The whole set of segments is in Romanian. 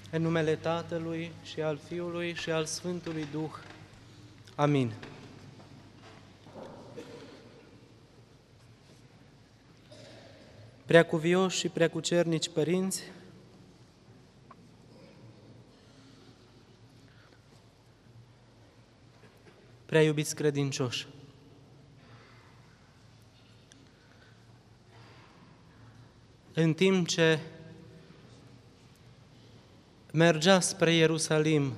În numele Tatălui și al Fiului și al Sfântului Duh. Amin. Preacuvioși și preacucernici părinți, prea iubiți credincioși, în timp ce mergea spre Ierusalim,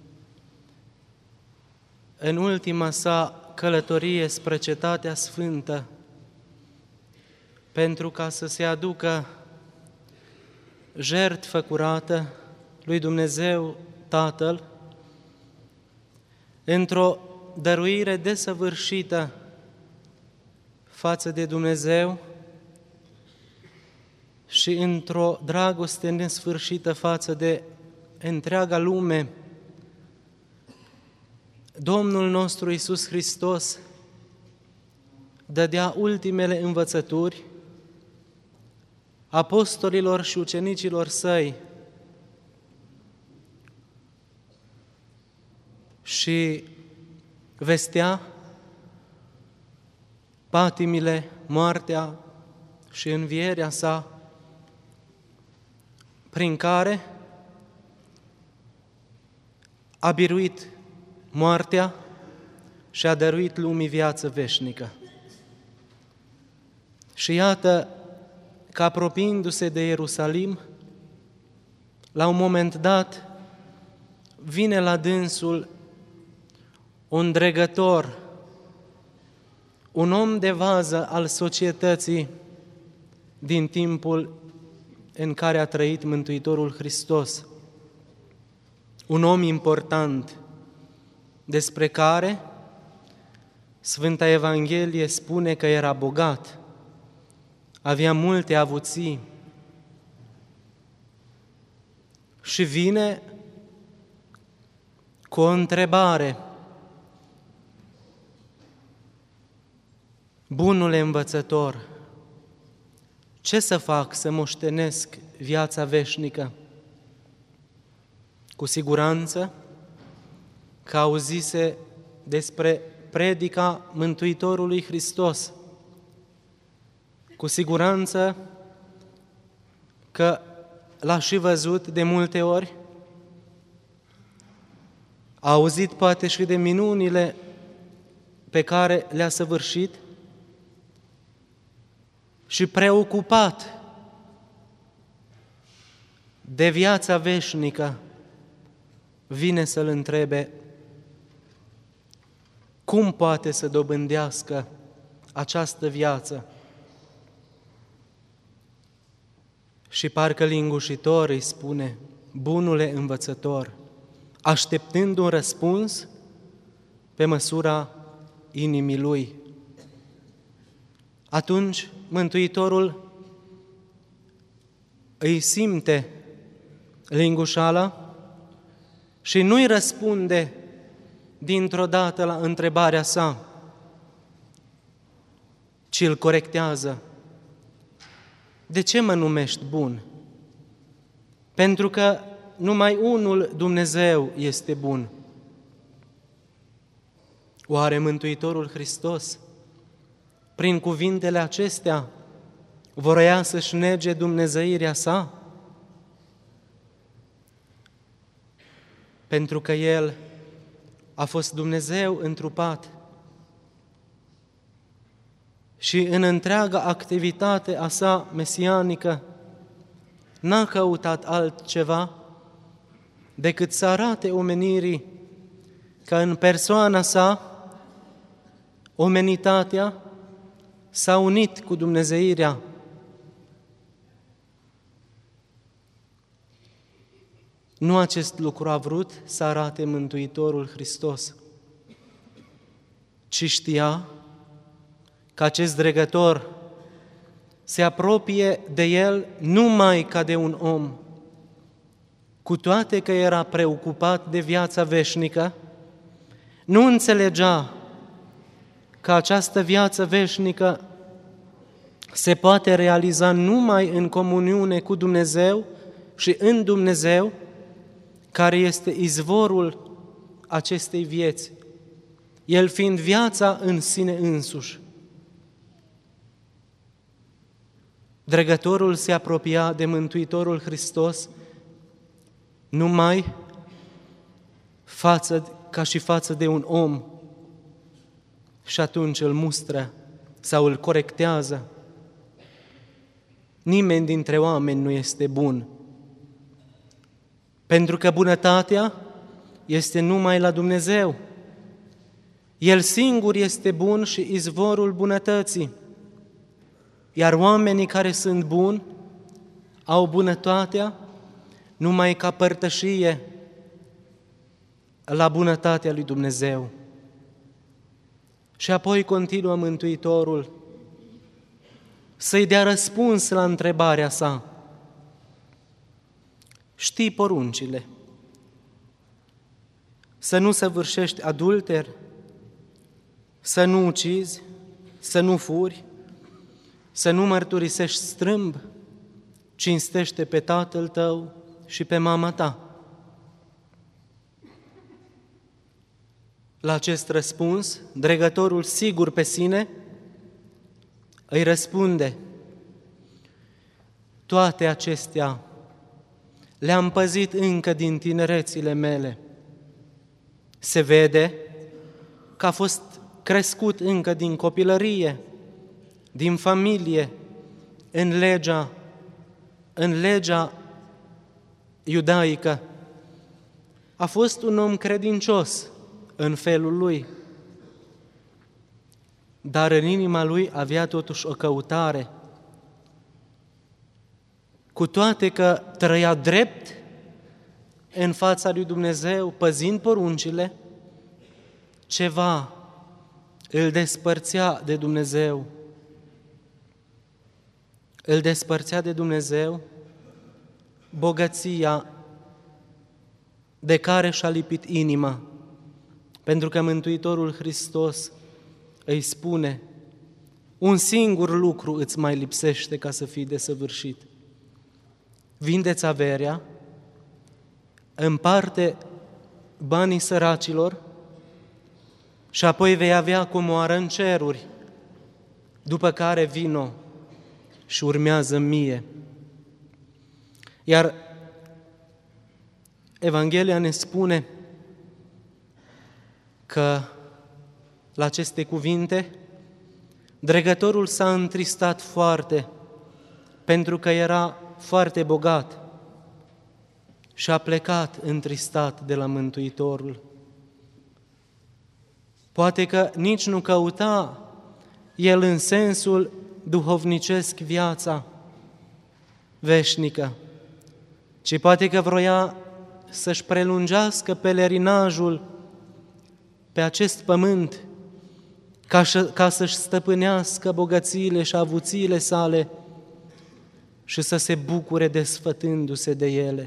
în ultima sa călătorie spre Cetatea Sfântă, pentru ca să se aducă jertfă curată lui Dumnezeu Tatăl, într-o dăruire desăvârșită față de Dumnezeu și într-o dragoste nesfârșită față de întreaga lume, Domnul nostru Iisus Hristos dădea ultimele învățături apostolilor și ucenicilor săi și vestea patimile, moartea și învierea sa, prin care a biruit moartea și a dăruit lumii viață veșnică. Și iată că, apropiindu-se de Ierusalim, la un moment dat vine la dânsul un dregător, un om de vază al societății din timpul în care a trăit Mântuitorul Hristos. Un om important, despre care Sfânta Evanghelie spune că era bogat, avea multe avuții și vine cu o întrebare: bunule învățător, ce să fac să moștenesc viața veșnică? Cu siguranță că auzise despre predica Mântuitorului Hristos. Cu siguranță că l-a și văzut de multe ori, a auzit poate și de minunile pe care le-a săvârșit și, preocupat de viața veșnică, vine să-l întrebe cum poate să dobândească această viață. Și parcă lingușitor îi spune: bunule învățător, așteptând un răspuns pe măsura inimii lui. Atunci Mântuitorul îi simte lingușala și nu-i răspunde dintr-o dată la întrebarea sa, ci îl corectează. De ce mă numești bun? Pentru că numai unul Dumnezeu este bun. Oare Mântuitorul Hristos, prin cuvintele acestea, vroia să-și nege dumnezeirea sa? Pentru că El a fost Dumnezeu întrupat și în întreaga activitate a sa mesianică n-a căutat altceva decât să arate omenirii că în persoana sa omenitatea s-a unit cu dumnezeirea. Nu acest lucru a vrut să arate Mântuitorul Hristos, ci știa că acest dregător se apropie de el numai ca de un om, cu toate că era preocupat de viața veșnică, nu înțelegea că această viață veșnică se poate realiza numai în comuniune cu Dumnezeu și în Dumnezeu, care este izvorul acestei vieți, El fiind viața în sine însuși. Dregătorul se apropia de Mântuitorul Hristos numai ca și față de un om și atunci îl mustră sau îl corectează. Nimeni dintre oameni nu este bun, pentru că bunătatea este numai la Dumnezeu. El singur este bun și izvorul bunătății, iar oamenii care sunt buni au bunătatea numai ca părtășie la bunătatea lui Dumnezeu. Și apoi continuă Mântuitorul să-i dea răspuns la întrebarea sa. Știi poruncile: să nu săvârșești adulter, să nu ucizi, să nu furi, să nu mărturisești strâmb, cinstește pe tatăl tău și pe mama ta. La acest răspuns, dregătorul sigur pe sine îi răspunde: toate acestea le-am păzit încă din tinerețile mele. Se vede că a fost crescut încă din copilărie, din familie, în legea iudaică. A fost un om credincios în felul lui, dar în inima lui avea totuși o căutare. Cu toate că trăia drept în fața lui Dumnezeu, păzind poruncile, ceva îl despărțea de Dumnezeu. Îl despărțea de Dumnezeu bogăția de care și-a lipit inima, pentru că Mântuitorul Hristos îi spune: un singur lucru îți mai lipsește ca să fii desăvârșit. Vinde-ți averea, împarte banii săracilor și apoi vei avea comoară în ceruri, după care vino și urmează mie. Iar Evanghelia ne spune că la aceste cuvinte dregătorul s-a întristat foarte, pentru că era foarte bogat și a plecat întristat de la Mântuitorul. Poate că nici nu căuta el în sensul duhovnicesc viața veșnică, ci poate că vroia să-și prelungească pelerinajul pe acest pământ, ca să-și stăpânească bogățiile și avuțiile sale și să se bucure desfătându-se de ele.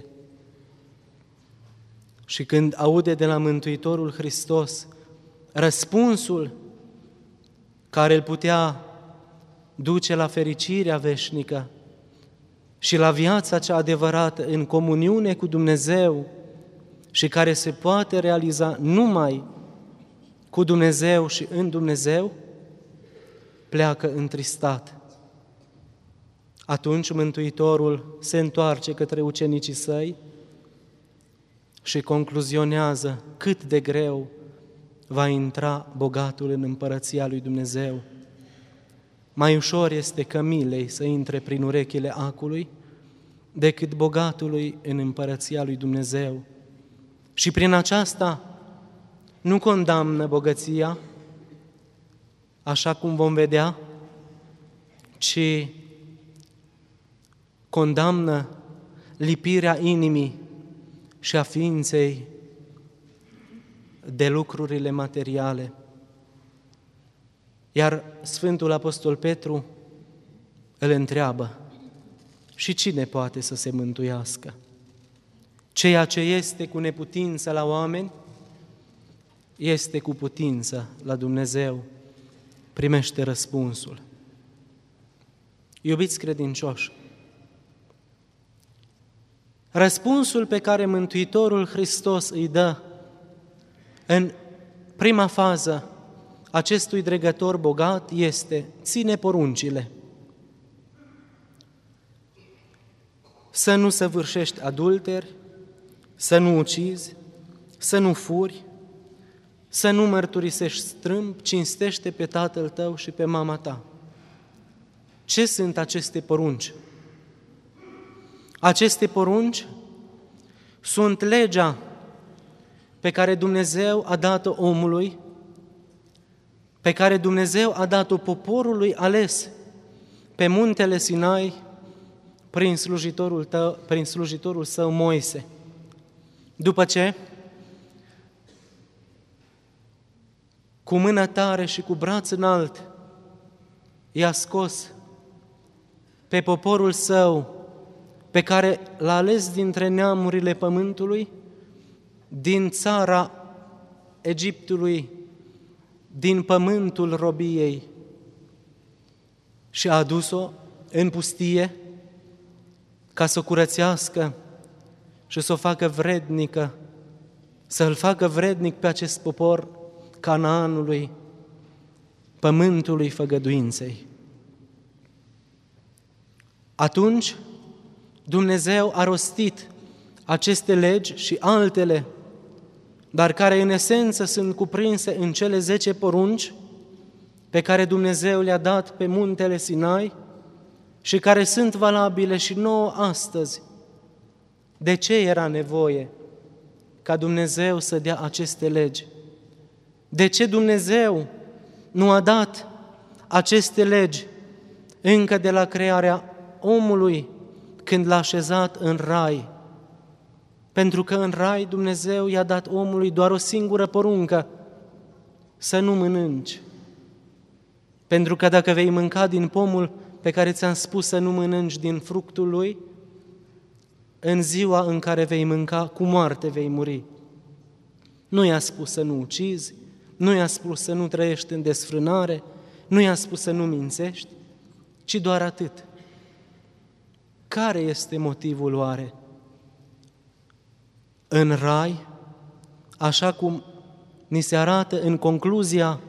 Și când aude de la Mântuitorul Hristos răspunsul care îl putea duce la fericirea veșnică și la viața cea adevărată în comuniune cu Dumnezeu și care se poate realiza numai cu Dumnezeu și în Dumnezeu, pleacă întristat. Atunci Mântuitorul se întoarce către ucenicii săi și concluzionează cât de greu va intra bogatul în împărăția lui Dumnezeu. Mai ușor este cămilei să intre prin urechile acului decât bogatului în împărăția lui Dumnezeu. Și prin aceasta nu condamnă bogăția, așa cum vom vedea, ci condamnă lipirea inimii și a ființei de lucrurile materiale. Iar Sfântul Apostol Petru îl întreabă: și cine poate să se mântuiască? Ceea ce este cu neputință la oameni, este cu putință la Dumnezeu. Primește răspunsul. Iubiți credincioși, Răspunsul pe care Mântuitorul Hristos îi dă în prima fază acestui dregător bogat este: ține poruncile. Să nu săvârșești adulteri, să nu ucizi, să nu furi, să nu mărturisești strâmb, cinstește pe tatăl tău și pe mama ta. Ce sunt aceste porunci? Aceste porunci sunt legea pe care Dumnezeu a dat-o omului, pe care Dumnezeu a dat-o poporului ales pe muntele Sinai prin slujitorul său Moise. După ce, cu mână tare și cu braț înalt, i-a scos pe poporul său, pe care l-a ales dintre neamurile pământului, din țara Egiptului, din pământul robiei, și a adus-o în pustie ca să o curățească și să o facă vrednică, să-l facă vrednic pe acest popor Canaanului, pământului făgăduinței. Atunci Dumnezeu a rostit aceste legi și altele, dar care în esență sunt cuprinse în cele 10 porunci pe care Dumnezeu le-a dat pe muntele Sinai și care sunt valabile și nouă astăzi. De ce era nevoie ca Dumnezeu să dea aceste legi? De ce Dumnezeu nu a dat aceste legi încă de la crearea omului, când l-a așezat în rai? Pentru că în rai Dumnezeu i-a dat omului doar o singură poruncă: să nu mănânci. Pentru că dacă vei mânca din pomul pe care ți-am spus să nu mănânci din fructul lui, în ziua în care vei mânca, cu moarte vei muri. Nu i-a spus să nu ucizi, nu i-a spus să nu trăiești în desfrânare, nu i-a spus să nu mințești, ci doar atât. Care este motivul oare? În rai, așa cum ni se arată în concluzia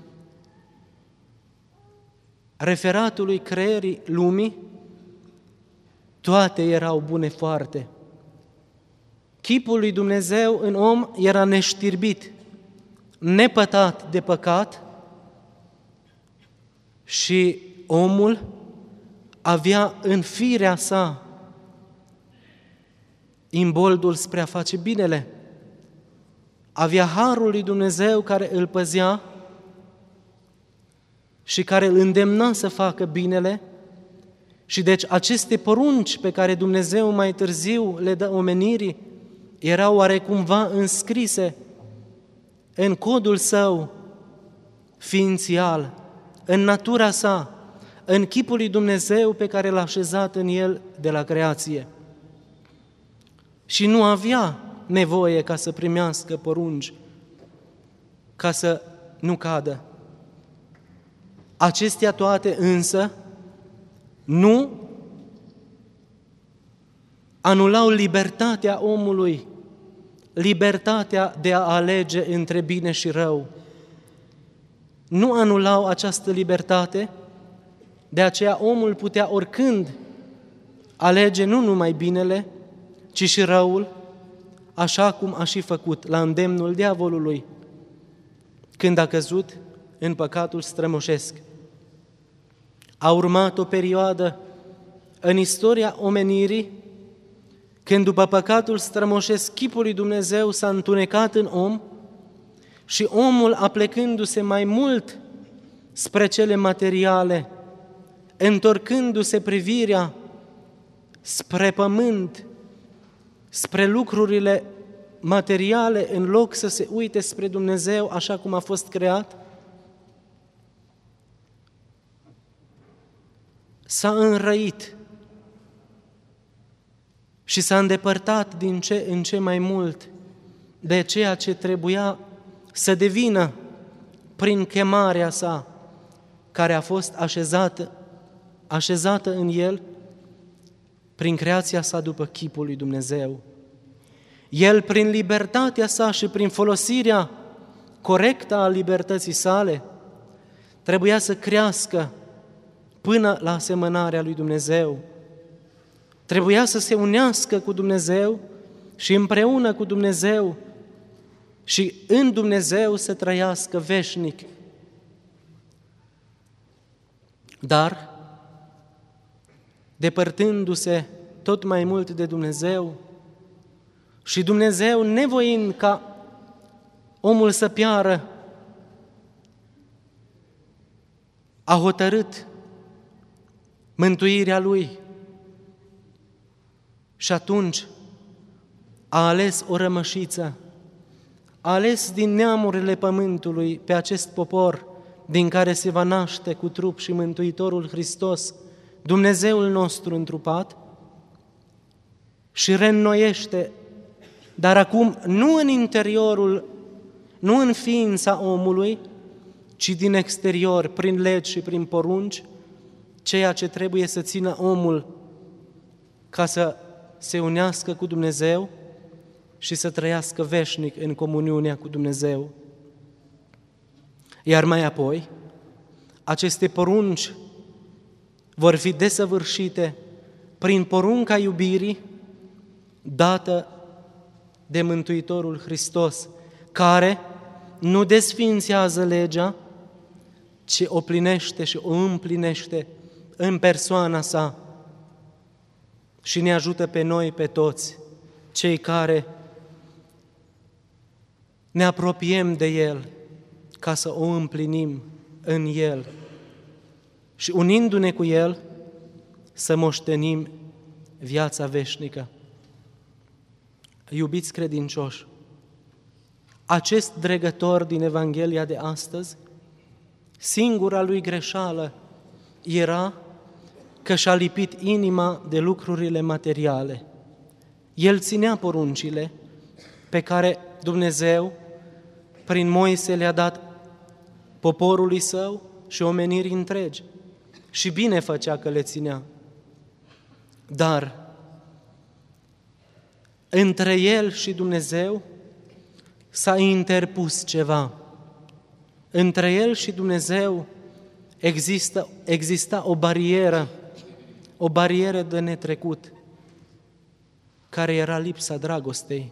referatului creierii lumii, toate erau bune foarte. Chipul lui Dumnezeu în om era neștirbit, nepătat de păcat și omul avea în firea sa imboldul spre a face binele. Avea harul lui Dumnezeu care îl păzea și care îl îndemna să facă binele, și deci aceste porunci pe care Dumnezeu mai târziu le dă omenirii erau oarecumva înscrise în codul său ființial, în natura sa, în chipul lui Dumnezeu pe care l-a așezat în el de la creație. Și nu avea nevoie ca să primească porunci, ca să nu cadă. Acestea toate însă nu anulau libertatea omului, libertatea de a alege între bine și rău. Nu anulau această libertate, de aceea omul putea oricând alege nu numai binele, ci și răul, așa cum a și făcut la îndemnul diavolului, când a căzut în păcatul strămoșesc. A urmat o perioadă în istoria omenirii, când după păcatul strămoșesc chipul lui Dumnezeu s-a întunecat în om și omul, aplecându-se mai mult spre cele materiale, întorcându-se privirea spre pământ, spre lucrurile materiale, în loc să se uite spre Dumnezeu așa cum a fost creat, s-a înrăit și s-a îndepărtat din ce în ce mai mult de ceea ce trebuia să devină prin chemarea sa, care a fost așezată în el, prin creația sa după chipul lui Dumnezeu. El, prin libertatea sa și prin folosirea corectă a libertății sale, trebuia să crească până la asemănarea lui Dumnezeu. Trebuia să se unească cu Dumnezeu și împreună cu Dumnezeu și în Dumnezeu să trăiască veșnic. Dar, depărtându-se tot mai mult de Dumnezeu și Dumnezeu nevoind ca omul să piară, a hotărât mântuirea lui și atunci a ales o rămășiță, a ales din neamurile pământului pe acest popor din care se va naște cu trup și Mântuitorul Hristos, Dumnezeul nostru întrupat, și reînnoiește, dar acum nu în interiorul, nu în ființa omului, ci din exterior, prin legi și prin porunci, ceea ce trebuie să țină omul ca să se unească cu Dumnezeu și să trăiască veșnic în comuniunea cu Dumnezeu. Iar mai apoi, aceste porunci vor fi desăvârșite prin porunca iubirii dată de Mântuitorul Hristos, care nu desființează legea, ci o plinește și o împlinește în persoana sa și ne ajută pe noi, pe toți, cei care ne apropiem de El, ca să o împlinim în El și unindu-ne cu El să moștenim viața veșnică. Iubiți credincioși, acest dregător din Evanghelia de astăzi, singura lui greșeală era că și-a lipit inima de lucrurile materiale. El ținea poruncile pe care Dumnezeu, prin Moise, le-a dat poporului său și omenirii întregi. Și bine făcea că le ținea. Dar între el și Dumnezeu s-a interpus ceva. Între el și Dumnezeu exista o barieră de netrecut, care era lipsa dragostei.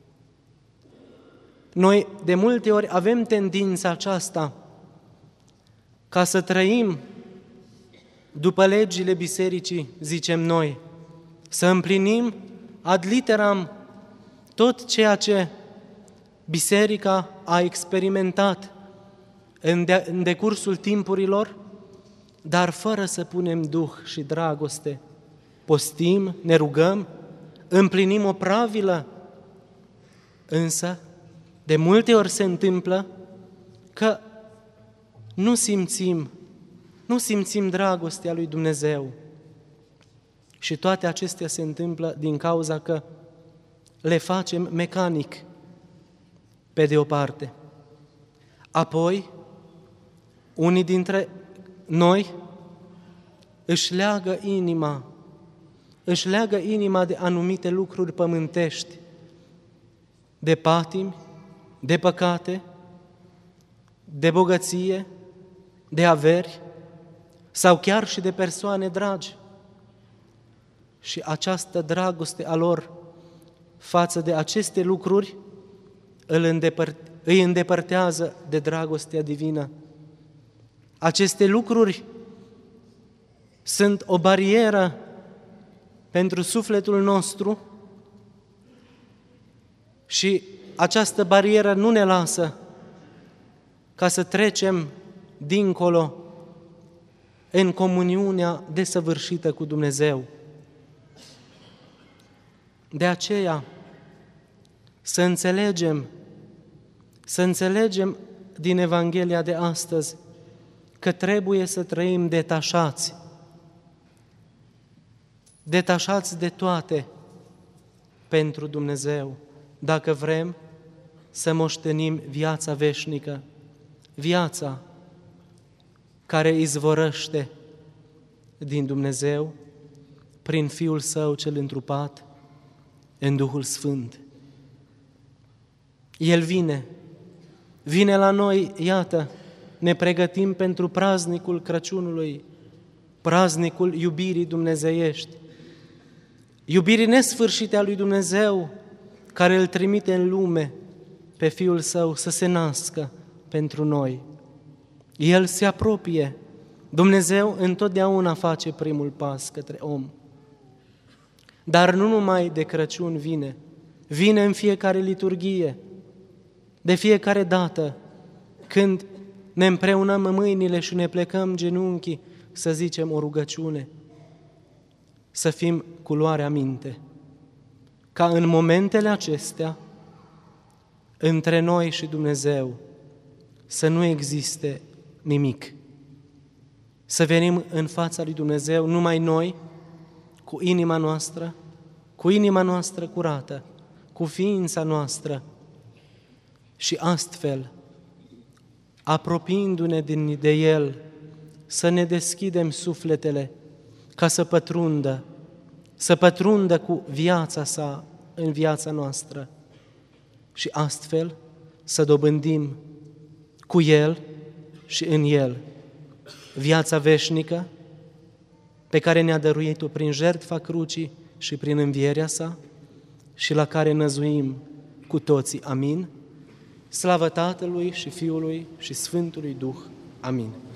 Noi de multe ori avem tendința aceasta ca să trăim după legile bisericii, zicem noi, să împlinim ad literam tot ceea ce biserica a experimentat în decursul timpurilor, dar fără să punem duh și dragoste. Postim, ne rugăm, împlinim o pravilă, însă de multe ori se întâmplă că nu simțim dragostea lui Dumnezeu. Și toate acestea se întâmplă din cauza că le facem mecanic, pe de o parte. Apoi, unii dintre noi își leagă inima de anumite lucruri pământești, de patimi, de păcate, de bogăție, de averi sau chiar și de persoane dragi. Și această dragoste a lor față de aceste lucruri îi îndepărtează de dragostea divină. Aceste lucruri sunt o barieră pentru sufletul nostru și această barieră nu ne lasă ca să trecem dincolo în comuniunea desăvârșită cu Dumnezeu. De aceea, să înțelegem din Evanghelia de astăzi că trebuie să trăim detașați de toate pentru Dumnezeu, dacă vrem să moștenim viața veșnică, viața care izvorăște din Dumnezeu prin Fiul Său cel întrupat în Duhul Sfânt. El vine la noi, iată, ne pregătim pentru praznicul Crăciunului, praznicul iubirii dumnezeiești, iubirii nesfârșite a lui Dumnezeu, care îl trimite în lume pe Fiul Său să se nască pentru noi. El se apropie. Dumnezeu întotdeauna face primul pas către om. Dar nu numai de Crăciun vine în fiecare liturghie, de fiecare dată când ne împreunăm mâinile și ne plecăm genunchii să zicem o rugăciune, să fim cu luarea minte, ca în momentele acestea, între noi și Dumnezeu, să nu existe nimic. Să venim în fața lui Dumnezeu numai noi, cu inima noastră curată, cu ființa noastră și astfel, apropiindu-ne de El, să ne deschidem sufletele ca să pătrundă cu viața sa în viața noastră și astfel să dobândim cu El și în El viața veșnică pe care ne-a dăruit-o prin jertfa crucii și prin învierea sa și la care năzuim cu toții. Amin. Slavă Tatălui și Fiului și Sfântului Duh. Amin.